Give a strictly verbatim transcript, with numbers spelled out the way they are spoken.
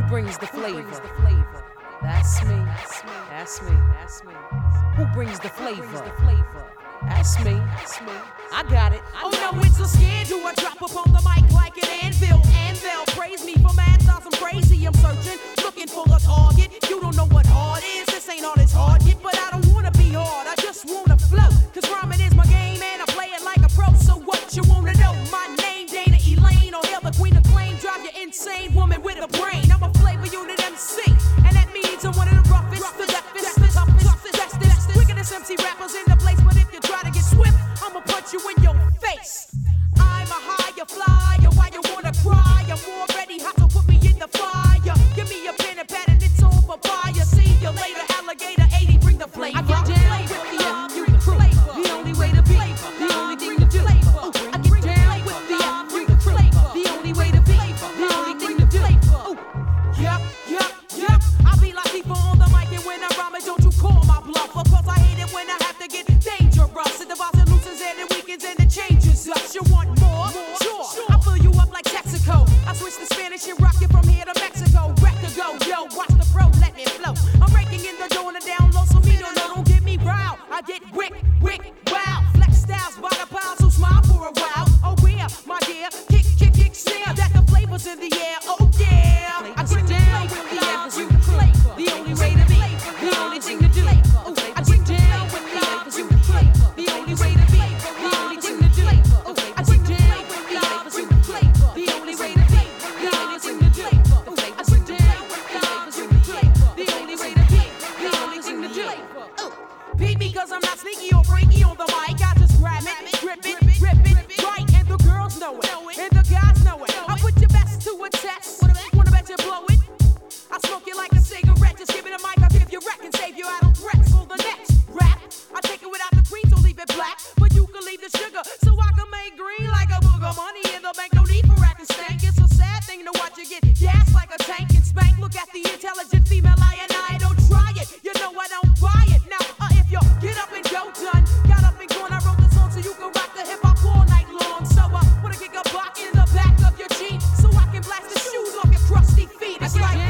brings the flavor? That's me. That's me. That's me. Who brings the flavor? That's me. That's me. I got it. I oh got no, it. it's a scandal. I drop up on the mic like an anvil. And they'll praise me for mad thoughts. I'm crazy. I'm searching, looking for a target. You don't know what hard is. This ain't all it's hard yet, but I don't wanna be hard. I just wanna flow. Cause rhyming is my game and I play it like a pro. So what you wanna know? My name, Dana Elaine, or hell the queen of claim. Drive you insane, woman with a brain. I'm a flavor unit M C, and that means I'm one of the roughest, the deafest, the toughest, bestest, wickedest M C rappers in the place. But if you try to get swift, I'ma punch you in your face. I'm a higher flyer, why you wanna cry? I'm already hot, so put me in the fire. Give me a pen and pad and it's on papaya. See you later, alligator eighty, bring the flavor. I get down with the F U crew, the only way to be, the only thing to do. I get down with the F U crew, the only way to be, the only thing to do. Yup, yup, yup. I be like people on the mic, and when I rhyme it, don't you call my bluff. Of course I hate it when I have to get dangerous. It divides and loosens and it weakens and it changes us. You want more? Sure. I fill you up like Texaco. I switch to Spanish and rock it from here to Mexico. Wreck to go, yo, watch the pro, let it flow. I'm breaking in the door and the down low, so me don't know, don't get me riled. I get wick, wick, wow. Flex styles by the pound, so smile for a while. Oh yeah, my dear, kick, kick, kick, snare. That the flavors in the air, oh yeah. I get down with the F U flavor, the only way to be, the only thing to do. Ooh, I get down with the F U flavor, the only way to be, the only thing to do. Ooh, I get down with the F U flavor, the only way to be, the only thing to do. Ooh, I get down with the F U flavor, the only way to be, the only thing to do. Ooh, beat me 'cause I'm not sneaky or freaky on the mic. I just grab it, grip it, rip it, right, and the girls know it, and the guys know it. I put your best to a test. Wanna bet you blow it? I smoke you like a cigarette. Just give it a mic, I'll give you wreck and save you out of threats. For the next rap, I take it without the cream, so leave it black. But you can leave the sugar, so I can make green like a booger. Money in the bank, no need for acting stank. It's a sad thing to watch you get gas like a tank and spank. Look at the intelligent female I and I. Don't try it, you know I don't buy it. Now, uh, if you get up and go done, got up and gone, I wrote the song so you can rock the hip hop all night long. So I uh, wanna kick a block in the back of your Jeep, so I can blast the shoes off your crusty feet. It's like